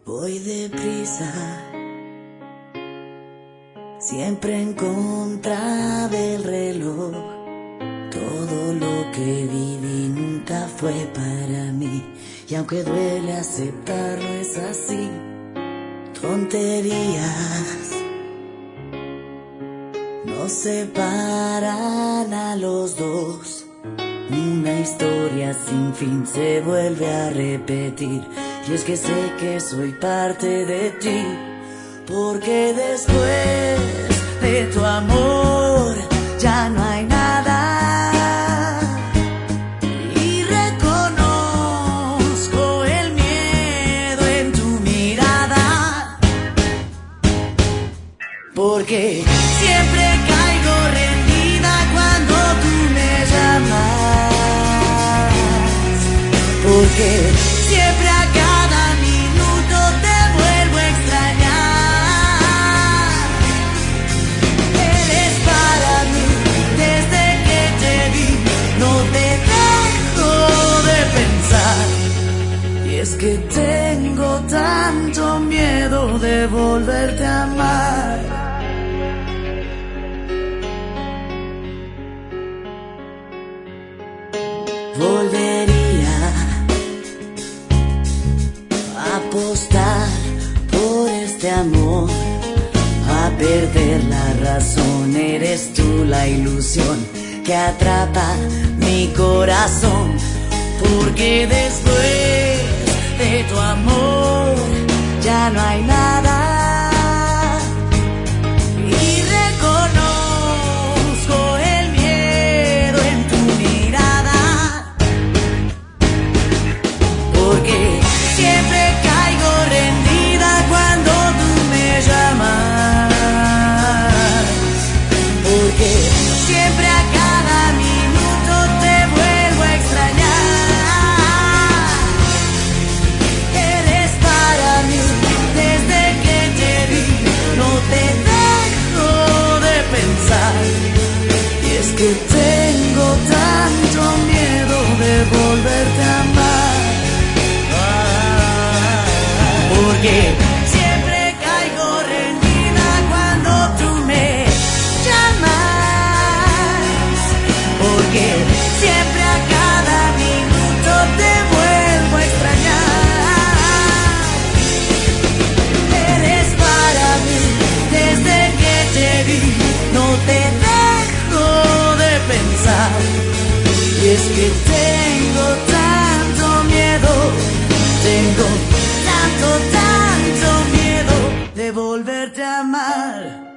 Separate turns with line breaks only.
Voy deprisa, siempre en contra del reloj. Todo lo que viví nunca fue para mí, y aunque duele aceptarlo es así. Tonterías nos separan a los dos. Una historia sin fin se vuelve a repetir, y es que sé que soy parte de ti, porque después de tu amor ya no hay nada, y reconozco el miedo en tu mirada, porque siempre caigo rendida cuando tú me llamas, porque siempre a cada minuto te vuelvo a extrañar. Eres para mí, desde que te vi, no te dejo de pensar. Y es que tengo tanto miedo de volverte a amar. Volvería a apostar por este amor, a perder la razón. Eres tú la ilusión que atrapa mi corazón, porque después de tu amor ya no hay nada, y reconozco el miedo en tu mirada, porque siempre caigo rendida cuando tú me llamas, porque siempre a cada minuto te vuelvo a extrañar. Eres para mí, desde que te vi, no te dejo de pensar. Y es que tengo tanto miedo de volverte a amar, porque siempre caigo rendida cuando tú me llamas, porque siempre a cada minuto te vuelvo a extrañar. Eres para mí, desde que te vi, no te dejo de pensar. Y es que tengo tanto miedo, tengo tanto miedo de volverte a amar.